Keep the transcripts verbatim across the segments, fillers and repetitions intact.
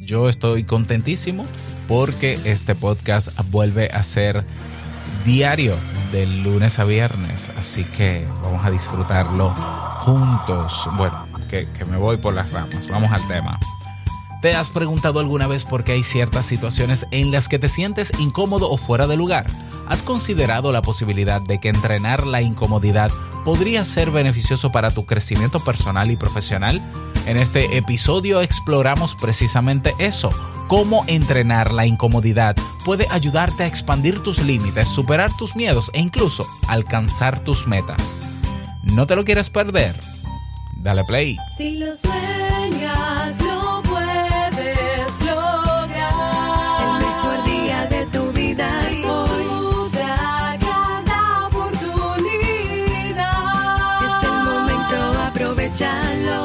yo estoy contentísimo porque este podcast vuelve a ser diario de lunes a viernes, así que vamos a disfrutarlo juntos. Bueno, que, que me voy por las ramas, vamos al tema. ¿Te has preguntado alguna vez por qué hay ciertas situaciones en las que te sientes incómodo o fuera de lugar? ¿Has considerado la posibilidad de que entrenar la incomodidad podría ser beneficioso para tu crecimiento personal y profesional? En este episodio exploramos precisamente eso. Cómo entrenar la incomodidad puede ayudarte a expandir tus límites, superar tus miedos e incluso alcanzar tus metas. ¿No te lo quieres perder? Dale play. Si lo sueñas, lo puedes lograr. El mejor día de tu vida es hoy. Disfruta cada oportunidad. Es el momento, aprovechalo.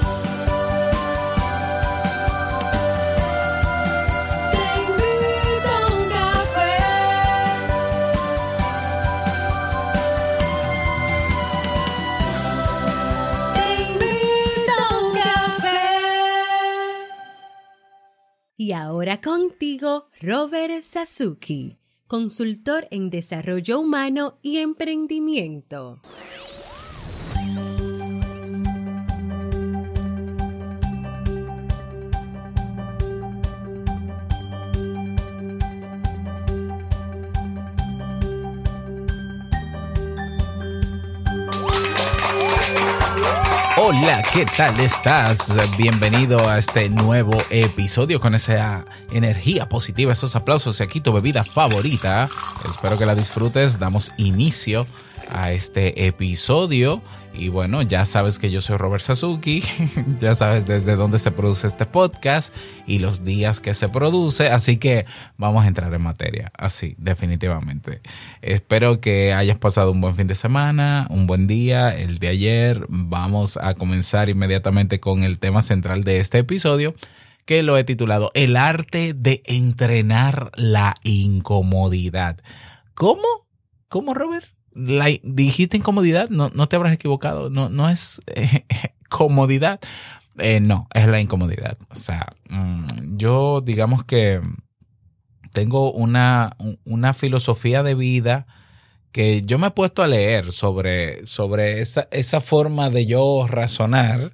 Y ahora contigo, Robert Sasuki, consultor en desarrollo humano y emprendimiento. Hola, ¿qué tal estás? Bienvenido a este nuevo episodio con esa energía positiva, esos aplausos y aquí tu bebida favorita. Espero que la disfrutes. Damos inicio a este episodio y bueno, ya sabes que yo soy Robert Sasuki, ya sabes desde dónde se produce este podcast y los días que se produce, así que vamos a entrar en materia, así definitivamente. Espero que hayas pasado un buen fin de semana, un buen día, el de ayer. Vamos a comenzar inmediatamente con el tema central de este episodio, que lo he titulado El arte de entrenar la incomodidad. ¿Cómo? ¿Cómo, Robert? La, dijiste incomodidad, no, no te habrás equivocado, no, no es eh, comodidad, eh, no, es la incomodidad. O sea, mmm, yo digamos que tengo una, una filosofía de vida que yo me he puesto a leer sobre, sobre esa, esa forma de yo razonar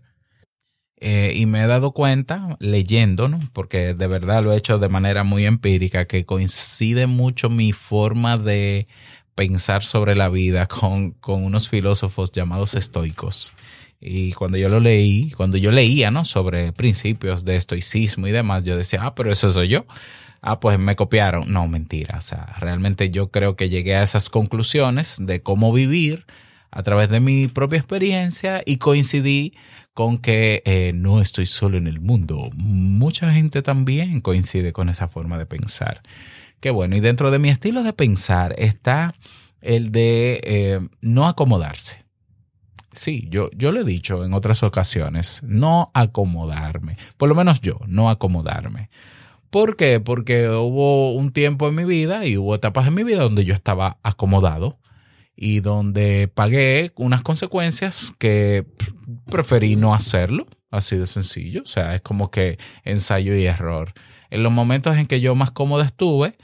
eh, y me he dado cuenta leyendo, ¿no? Porque de verdad lo he hecho de manera muy empírica, que coincide mucho mi forma de pensar sobre la vida con, con unos filósofos llamados estoicos. Y cuando yo lo leí, cuando yo leía, ¿no?, sobre principios de estoicismo y demás, yo decía, ah, pero eso soy yo. Ah, pues me copiaron. No, mentira. O sea, realmente yo creo que llegué a esas conclusiones de cómo vivir a través de mi propia experiencia y coincidí con que eh, no estoy solo en el mundo. Mucha gente también coincide con esa forma de pensar. Qué bueno, y dentro de mi estilo de pensar está el de eh, no acomodarse. Sí, yo, yo lo he dicho en otras ocasiones, no acomodarme. Por lo menos yo, no acomodarme. ¿Por qué? Porque hubo un tiempo en mi vida y hubo etapas en mi vida donde yo estaba acomodado y donde pagué unas consecuencias que preferí no hacerlo, así de sencillo. O sea, es como que ensayo y error. En los momentos en que yo más cómodo estuve,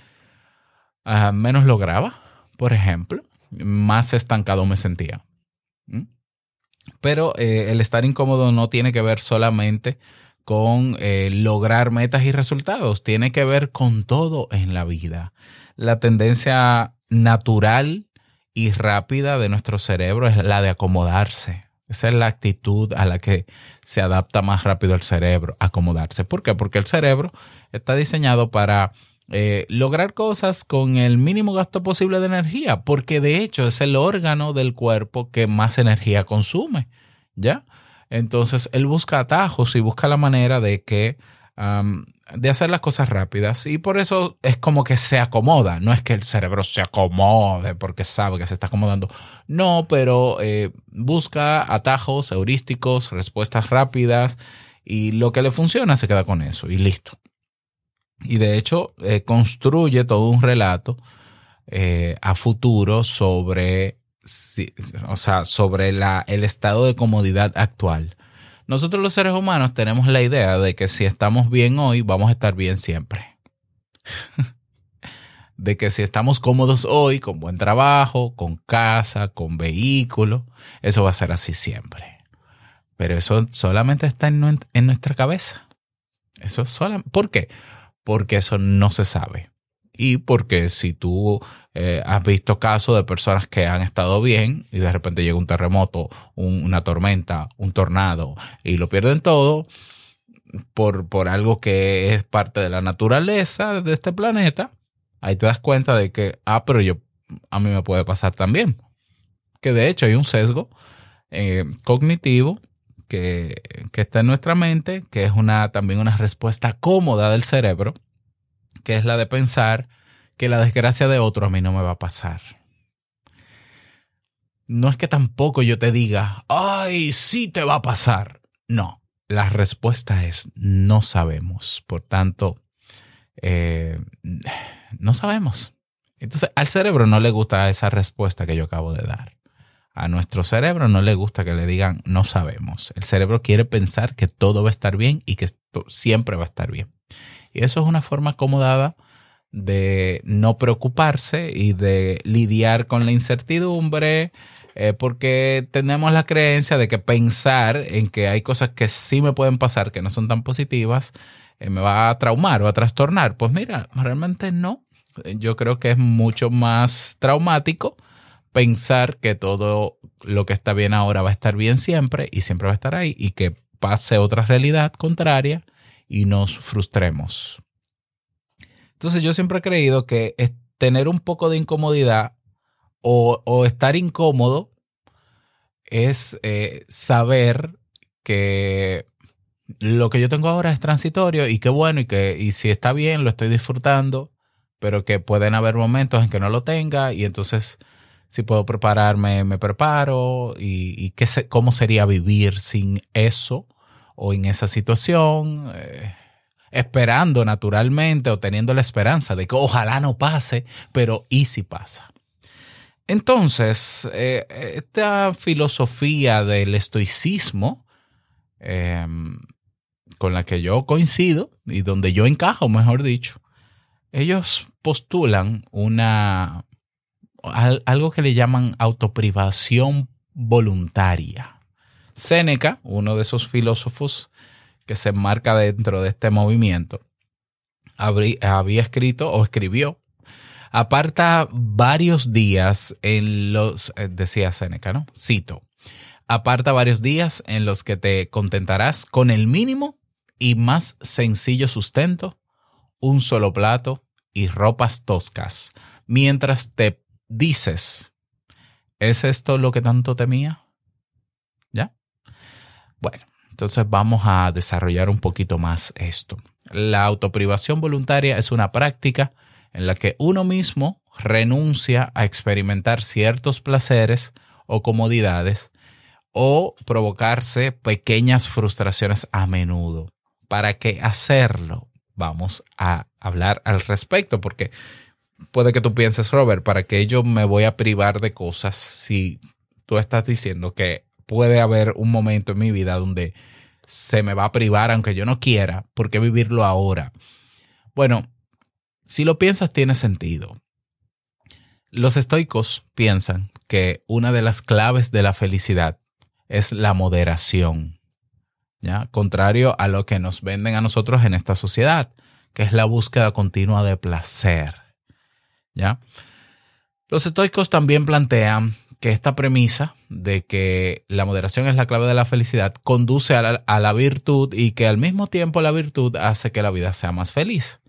uh, menos lograba, por ejemplo, más estancado me sentía. ¿Mm? Pero eh, el estar incómodo no tiene que ver solamente con eh, lograr metas y resultados, tiene que ver con todo en la vida. La tendencia natural y rápida de nuestro cerebro es la de acomodarse. Esa es la actitud a la que se adapta más rápido el cerebro, acomodarse. ¿Por qué? Porque el cerebro está diseñado para eh, lograr cosas con el mínimo gasto posible de energía, porque de hecho es el órgano del cuerpo que más energía consume, ¿ya? Entonces él busca atajos y busca la manera de que um, de hacer las cosas rápidas, y por eso es como que se acomoda. No es que el cerebro se acomode porque sabe que se está acomodando, no, pero eh, busca atajos, heurísticos, respuestas rápidas, y lo que le funciona se queda con eso y listo. Y de hecho eh, construye todo un relato eh, a futuro sobre, o sea, sobre la, el estado de comodidad actual. Nosotros los seres humanos tenemos la idea de que si estamos bien hoy, vamos a estar bien siempre. De que si estamos cómodos hoy, con buen trabajo, con casa, con vehículo, eso va a ser así siempre. Pero eso solamente está en, en nuestra cabeza. Eso es solamente, ¿por qué? Porque eso no se sabe. Y porque si tú eh, has visto casos de personas que han estado bien y de repente llega un terremoto, un, una tormenta, un tornado y lo pierden todo por, por algo que es parte de la naturaleza de este planeta, ahí te das cuenta de que, ah, pero yo, a mí me puede pasar también. Que de hecho hay un sesgo eh, cognitivo que, que está en nuestra mente, que es una, también una respuesta cómoda del cerebro, que es la de pensar que la desgracia de otro a mí no me va a pasar. No es que tampoco yo te diga, ay, sí te va a pasar. No, la respuesta es no sabemos. Por tanto, eh, no sabemos. Entonces, al cerebro no le gusta esa respuesta que yo acabo de dar. A nuestro cerebro no le gusta que le digan no sabemos. El cerebro quiere pensar que todo va a estar bien y que esto siempre va a estar bien. Y eso es una forma acomodada de no preocuparse y de lidiar con la incertidumbre, eh, porque tenemos la creencia de que pensar en que hay cosas que sí me pueden pasar, que no son tan positivas, eh, me va a traumar o a trastornar. Pues mira, realmente no. Yo creo que es mucho más traumático pensar que todo lo que está bien ahora va a estar bien siempre y siempre va a estar ahí y que pase otra realidad contraria y nos frustremos. Entonces yo siempre he creído que es tener un poco de incomodidad o, o estar incómodo es eh, saber que lo que yo tengo ahora es transitorio y que bueno, y que y si está bien lo estoy disfrutando, pero que pueden haber momentos en que no lo tenga y entonces si puedo prepararme, me preparo y, y qué se, cómo sería vivir sin eso o en esa situación, eh, esperando naturalmente o teniendo la esperanza de que ojalá no pase, pero ¿y si pasa? Entonces, eh, esta filosofía del estoicismo, eh, con la que yo coincido y donde yo encajo, mejor dicho, ellos postulan una, algo que le llaman autoprivación voluntaria. Séneca, uno de esos filósofos que se enmarca dentro de este movimiento, había escrito o escribió: aparta varios días en los, decía Séneca, ¿no? Cito, aparta varios días en los que te contentarás con el mínimo y más sencillo sustento, un solo plato y ropas toscas, mientras te dices, ¿es esto lo que tanto temía? ¿Ya? Bueno, entonces vamos a desarrollar un poquito más esto. La autoprivación voluntaria es una práctica en la que uno mismo renuncia a experimentar ciertos placeres o comodidades o provocarse pequeñas frustraciones a menudo. ¿Para qué hacerlo? Vamos a hablar al respecto, porque puede que tú pienses, Robert, ¿para qué yo me voy a privar de cosas si tú estás diciendo que puede haber un momento en mi vida donde se me va a privar aunque yo no quiera? ¿Por qué vivirlo ahora? Bueno, si lo piensas tiene sentido. Los estoicos piensan que una de las claves de la felicidad es la moderación, ¿ya? Contrario a lo que nos venden a nosotros en esta sociedad, que es la búsqueda continua de placer, ¿ya? Los estoicos también plantean que esta premisa de que la moderación es la clave de la felicidad conduce a la, a la virtud y que al mismo tiempo la virtud hace que la vida sea más feliz.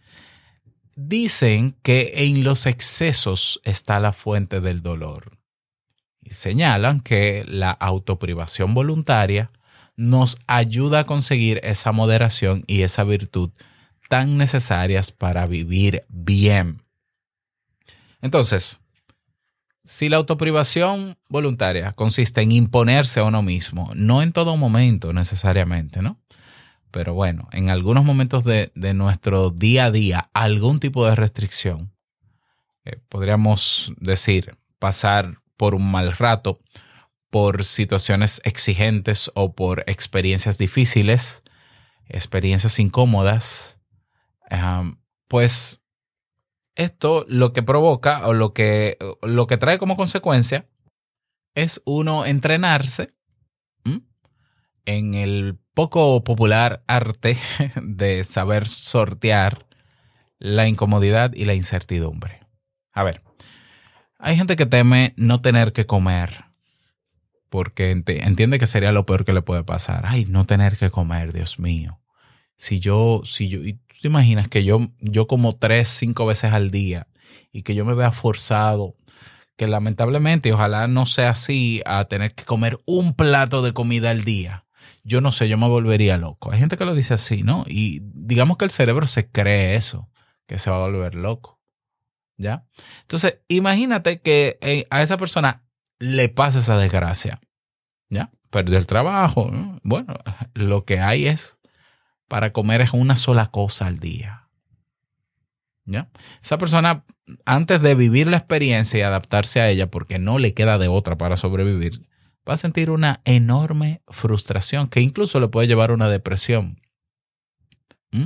Dicen que en los excesos está la fuente del dolor y señalan que la autoprivación voluntaria nos ayuda a conseguir esa moderación y esa virtud tan necesarias para vivir bien. Entonces, si la autoprivación voluntaria consiste en imponerse a uno mismo, no en todo momento necesariamente, ¿no? Pero bueno, en algunos momentos de, de nuestro día a día, algún tipo de restricción, eh, podríamos decir, pasar por un mal rato, por situaciones exigentes o por experiencias difíciles, experiencias incómodas, um, pues esto lo que provoca o lo que, lo que trae como consecuencia es uno entrenarse ¿m? en el poco popular arte de saber sortear la incomodidad y la incertidumbre. A ver, hay gente que teme no tener que comer porque entiende que sería lo peor que le puede pasar. Ay, no tener que comer, Dios mío. Si yo, si yo, y tú te imaginas que yo, yo como tres, cinco veces al día y que yo me vea forzado, que lamentablemente, y ojalá no sea así, a tener que comer un plato de comida al día. Yo no sé, yo me volvería loco. Hay gente que lo dice así, ¿no? Y digamos que el cerebro se cree eso, que se va a volver loco. ¿Ya? Entonces, imagínate que eh, a esa persona le pasa esa desgracia. ¿Ya? Perdió el trabajo, ¿no? Bueno, lo que hay es para comer es una sola cosa al día. ¿Ya? Esa persona, antes de vivir la experiencia y adaptarse a ella, porque no le queda de otra para sobrevivir, va a sentir una enorme frustración que incluso le puede llevar a una depresión. ¿Mm?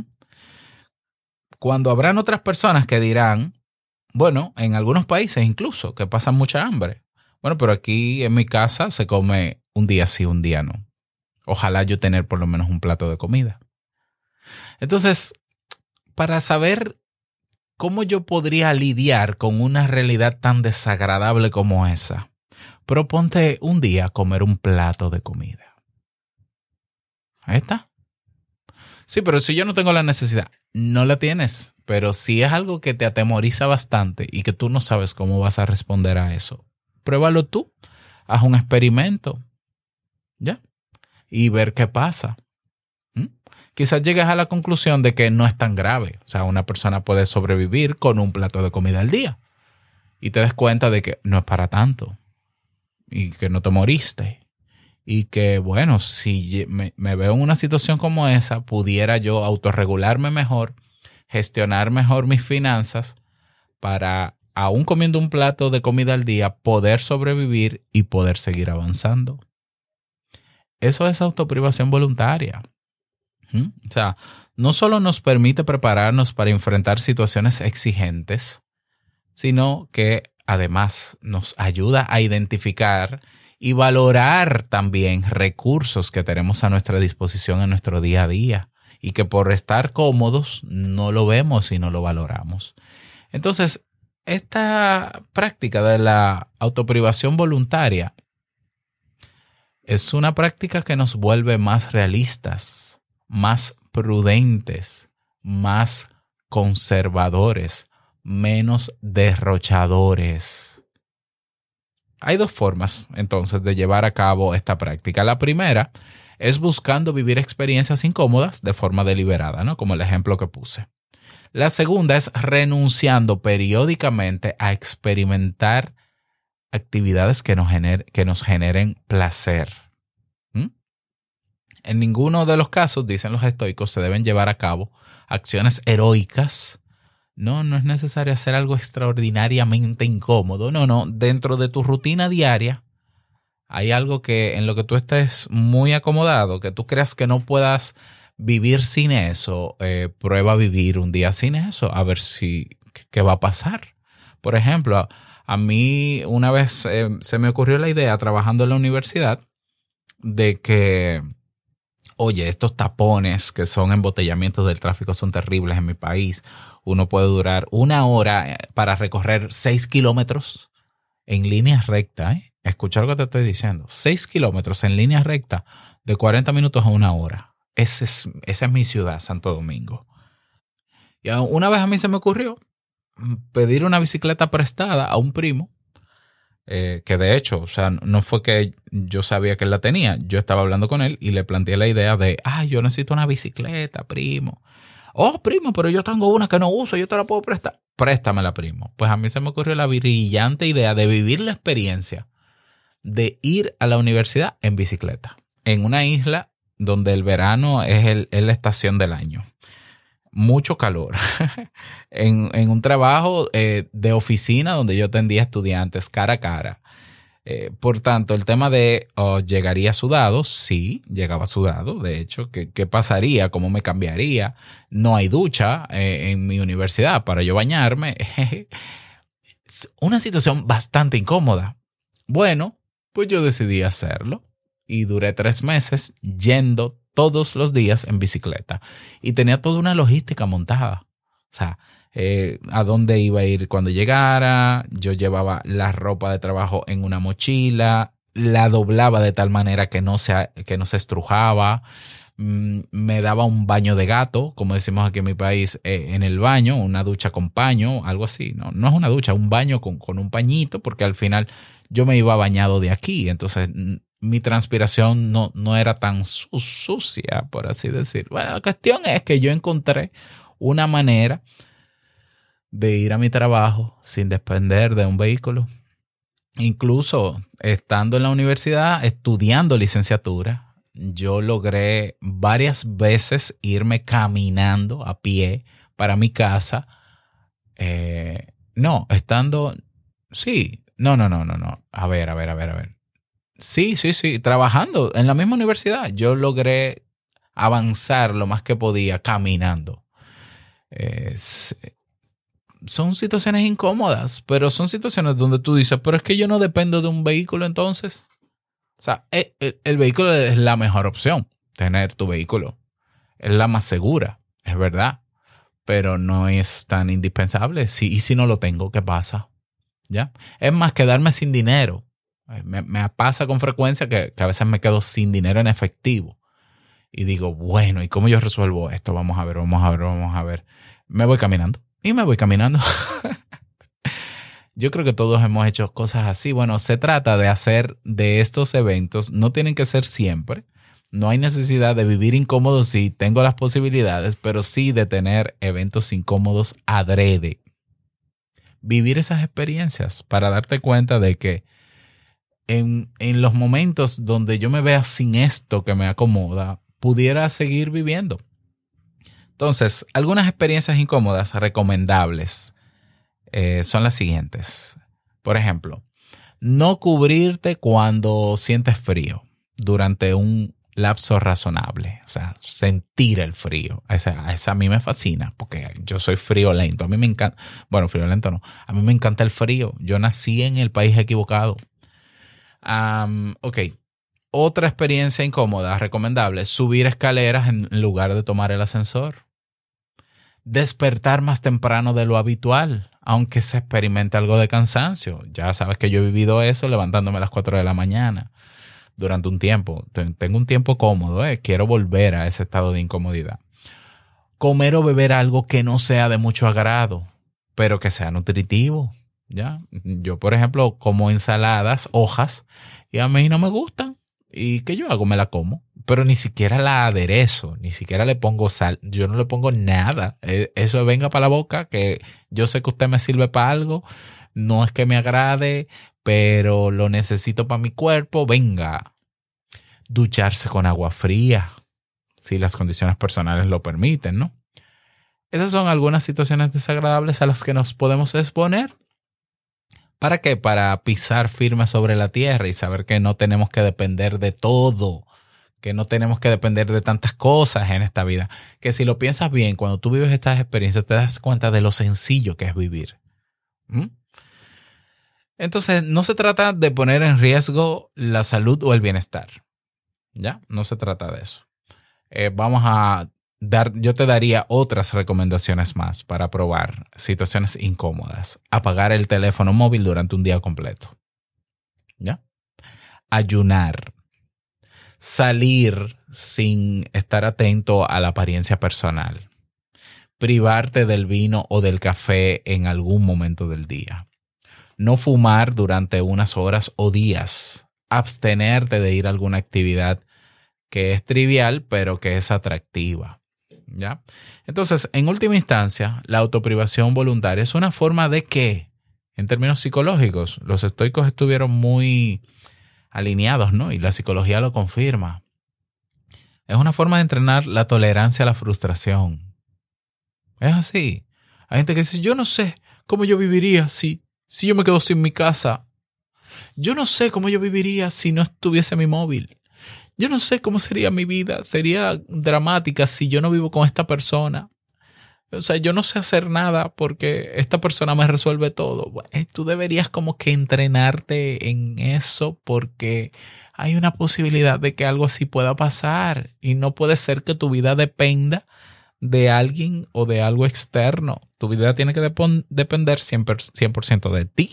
Cuando habrán otras personas que dirán, bueno, en algunos países incluso, que pasan mucha hambre. Bueno, pero aquí en mi casa se come un día sí, un día no. Ojalá yo tener por lo menos un plato de comida. Entonces, para saber cómo yo podría lidiar con una realidad tan desagradable como esa, proponte un día comer un plato de comida. Ahí está. Sí, pero si yo no tengo la necesidad, no la tienes. Pero si es algo que te atemoriza bastante y que tú no sabes cómo vas a responder a eso, pruébalo tú. Haz un experimento. ¿Ya? Y ver qué pasa. ¿Mm? Quizás llegues a la conclusión de que no es tan grave. O sea, una persona puede sobrevivir con un plato de comida al día. Y te des cuenta de que no es para tanto. Y que no te moriste. Y que, bueno, si me, me veo en una situación como esa, pudiera yo autorregularme mejor, gestionar mejor mis finanzas para, aún comiendo un plato de comida al día, poder sobrevivir y poder seguir avanzando. Eso es autoprivación voluntaria. ¿Mm? O sea, no solo nos permite prepararnos para enfrentar situaciones exigentes, sino que además nos ayuda a identificar y valorar también recursos que tenemos a nuestra disposición en nuestro día a día y que por estar cómodos no lo vemos y no lo valoramos. Entonces, esta práctica de la autoprivación voluntaria es una práctica que nos vuelve más realistas, más prudentes, más conservadores, menos derrochadores. Hay dos formas, entonces, de llevar a cabo esta práctica. La primera es buscando vivir experiencias incómodas de forma deliberada, ¿no? Como el ejemplo que puse. La segunda es renunciando periódicamente a experimentar actividades que nos, gener- que nos generen placer. ¿Mm? En ninguno de los casos, dicen los estoicos, se deben llevar a cabo acciones heroicas. No, no es necesario hacer algo extraordinariamente incómodo. No, no. Dentro de tu rutina diaria hay algo que en lo que tú estés muy acomodado, que tú creas que no puedas vivir sin eso. Eh, prueba a vivir un día sin eso, a ver si qué va a pasar. Por ejemplo, a, a mí una vez eh, se me ocurrió la idea trabajando en la universidad de que, oye, estos tapones que son embotellamientos del tráfico son terribles en mi país. Uno puede durar una hora para recorrer seis kilómetros en línea recta. ¿eh? Escucha lo que te estoy diciendo. Seis kilómetros en línea recta de cuarenta minutos a una hora. Ese es, esa es mi ciudad, Santo Domingo. Y una vez a mí se me ocurrió pedir una bicicleta prestada a un primo. Eh, que de hecho, o sea, no fue que yo sabía que él la tenía. Yo estaba hablando con él y le planteé la idea de, ah, yo necesito una bicicleta, primo. Oh, primo, pero yo tengo una que no uso, yo te la puedo prestar. Préstamela, primo. Pues a mí se me ocurrió la brillante idea de vivir la experiencia de ir a la universidad en bicicleta, en una isla donde el verano es, el, es la estación del año. Mucho calor. en, en un trabajo eh, de oficina donde yo atendía estudiantes cara a cara. Eh, por tanto, el tema de oh, llegaría sudado, sí, llegaba sudado. De hecho, ¿qué, qué pasaría? ¿Cómo me cambiaría? No hay ducha eh, en mi universidad para yo bañarme. Es una situación bastante incómoda. Bueno, pues yo decidí hacerlo y duré tres meses yendo todos los días en bicicleta y tenía toda una logística montada. O sea, Eh, a dónde iba a ir cuando llegara, yo llevaba la ropa de trabajo en una mochila, la doblaba de tal manera que no se, que no se estrujaba, mm, me daba un baño de gato, como decimos aquí en mi país, eh, en el baño, una ducha con paño, algo así, no, no es una ducha, un baño con, con un pañito, porque al final yo me iba bañado de aquí, entonces mm, mi transpiración no, no era tan su- sucia, por así decir. Bueno, la cuestión es que yo encontré una manera de ir a mi trabajo sin depender de un vehículo. Incluso estando en la universidad, estudiando licenciatura, yo logré varias veces irme caminando a pie para mi casa. Eh, no, estando... Sí, no, no, no, no, no. A ver, a ver, a ver, a ver. Sí, sí, sí, trabajando en la misma universidad. Yo logré avanzar lo más que podía caminando. Eh, son situaciones incómodas, pero son situaciones donde tú dices, pero es que yo no dependo de un vehículo entonces. O sea, el, el, el vehículo es la mejor opción, tener tu vehículo. Es la más segura, es verdad, pero no es tan indispensable. Sí, y si no lo tengo, ¿qué pasa? ¿Ya? Es más, quedarme sin dinero. Me, me pasa con frecuencia que, que a veces me quedo sin dinero en efectivo. Y digo, bueno, ¿y cómo yo resuelvo esto? Vamos a ver, vamos a ver, vamos a ver. Me voy caminando. Y me voy caminando. Yo creo que todos hemos hecho cosas así. Bueno, se trata de hacer de estos eventos, no tienen que ser siempre. No hay necesidad de vivir incómodo si tengo las posibilidades, pero sí de tener eventos incómodos adrede. Vivir esas experiencias para darte cuenta de que en, en los momentos donde yo me vea sin esto que me acomoda, pudiera seguir viviendo. Entonces, algunas experiencias incómodas recomendables eh, son las siguientes. Por ejemplo, no cubrirte cuando sientes frío durante un lapso razonable. O sea, sentir el frío. Esa, esa a mí me fascina porque yo soy friolento. A mí me encanta, bueno, friolento no. A mí me encanta el frío. Yo nací en el país equivocado. Um, ok. Otra experiencia incómoda, recomendable, subir escaleras en lugar de tomar el ascensor. Despertar más temprano de lo habitual, aunque se experimente algo de cansancio. Ya sabes que yo he vivido eso levantándome a las cuatro de la mañana durante un tiempo. Tengo un tiempo cómodo, ¿eh? Quiero volver a ese estado de incomodidad. Comer o beber algo que no sea de mucho agrado, pero que sea nutritivo. ¿Ya? Yo, por ejemplo, como ensaladas, hojas, y a mí no me gustan. ¿Y qué yo hago? Me la como. Pero ni siquiera la aderezo, ni siquiera le pongo sal. Yo no le pongo nada. Eso venga para la boca, que yo sé que usted me sirve para algo. No es que me agrade, pero lo necesito para mi cuerpo. Venga. Ducharse con agua fría, si las condiciones personales lo permiten, ¿no? Esas son algunas situaciones desagradables a las que nos podemos exponer. ¿Para qué? Para pisar firme sobre la tierra y saber que no tenemos que depender de todo, que no tenemos que depender de tantas cosas en esta vida. Que si lo piensas bien, cuando tú vives estas experiencias, te das cuenta de lo sencillo que es vivir. ¿Mm? Entonces, no se trata de poner en riesgo la salud o el bienestar. ¿Ya? No se trata de eso. Eh, vamos a dar, yo te daría otras recomendaciones más para probar situaciones incómodas. Apagar el teléfono móvil durante un día completo. ¿Ya? Ayunar. Salir sin estar atento a la apariencia personal. Privarte del vino o del café en algún momento del día. No fumar durante unas horas o días. Abstenerte de ir a alguna actividad que es trivial, pero que es atractiva. ¿Ya? Entonces, en última instancia, la autoprivación voluntaria es una forma de que, en términos psicológicos, los estoicos estuvieron muy alineados, ¿no? Y la psicología lo confirma. Es una forma de entrenar la tolerancia a la frustración. Es así. Hay gente que dice, yo no sé cómo yo viviría si, si yo me quedo sin mi casa. Yo no sé cómo yo viviría si no estuviese mi móvil. Yo no sé cómo sería mi vida. Sería dramática si yo no vivo con esta persona. O sea, yo no sé hacer nada porque esta persona me resuelve todo. Bueno, tú deberías como que entrenarte en eso porque hay una posibilidad de que algo así pueda pasar y no puede ser que tu vida dependa de alguien o de algo externo. Tu vida tiene que dep- depender cien por ciento de ti.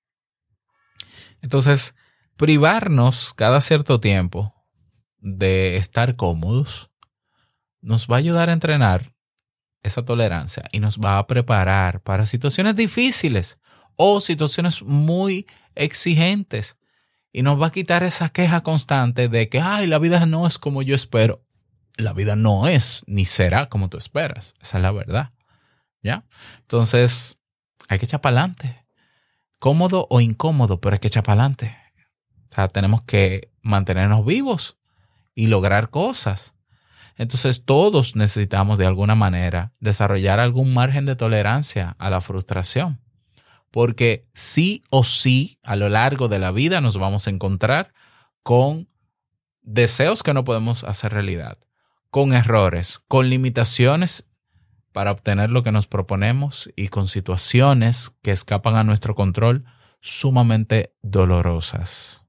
Entonces, privarnos cada cierto tiempo de estar cómodos nos va a ayudar a entrenar esa tolerancia y nos va a preparar para situaciones difíciles o situaciones muy exigentes y nos va a quitar esa queja constante de que ay, la vida no es como yo espero. La vida no es ni será como tú esperas. Esa es la verdad. ¿Ya? Entonces, hay que echar para adelante. Cómodo o incómodo, pero hay que echar para adelante. O sea, tenemos que mantenernos vivos y lograr cosas. Entonces todos necesitamos de alguna manera desarrollar algún margen de tolerancia a la frustración, porque sí o sí a lo largo de la vida nos vamos a encontrar con deseos que no podemos hacer realidad, con errores, con limitaciones para obtener lo que nos proponemos y con situaciones que escapan a nuestro control sumamente dolorosas.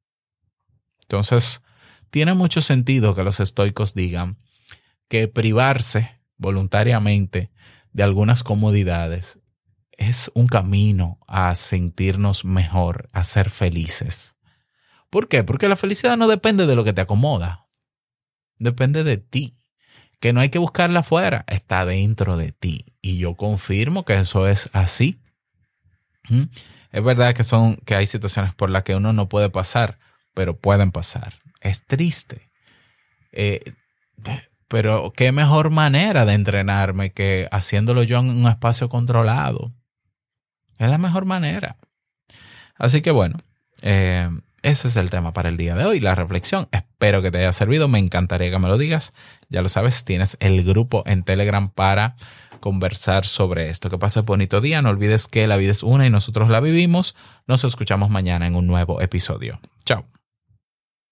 Entonces, tiene mucho sentido que los estoicos digan que privarse voluntariamente de algunas comodidades es un camino a sentirnos mejor, a ser felices. ¿Por qué? Porque la felicidad no depende de lo que te acomoda. Depende de ti. Que no hay que buscarla afuera, está dentro de ti. Y yo confirmo que eso es así. ¿Mm? Es verdad que, son, que hay situaciones por las que uno no puede pasar, pero pueden pasar. Es triste. Eh, pero qué mejor manera de entrenarme que haciéndolo yo en un espacio controlado. Es la mejor manera. Así que bueno, eh, ese es el tema para el día de hoy, la reflexión. Espero que te haya servido. Me encantaría que me lo digas. Ya lo sabes, tienes el grupo en Telegram para conversar sobre esto. Que pases bonito día. No olvides que la vida es una y nosotros la vivimos. Nos escuchamos mañana en un nuevo episodio. Chao.